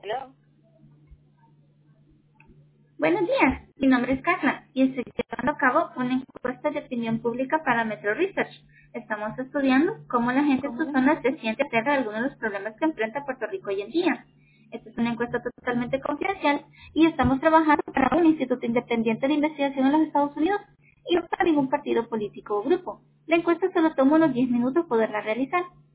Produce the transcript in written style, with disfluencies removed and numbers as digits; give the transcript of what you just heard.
Buenos días, mi nombre es Carla y estoy llevando a cabo una encuesta de opinión pública para Metro Research. Estamos estudiando cómo la gente en su zona se siente acerca de algunos de los problemas que enfrenta Puerto Rico hoy en día. Esta es una encuesta totalmente confidencial y estamos trabajando para un instituto independiente de investigación en los Estados Unidos y no para ningún partido político o grupo. La encuesta solo toma unos 10 minutos poderla realizar.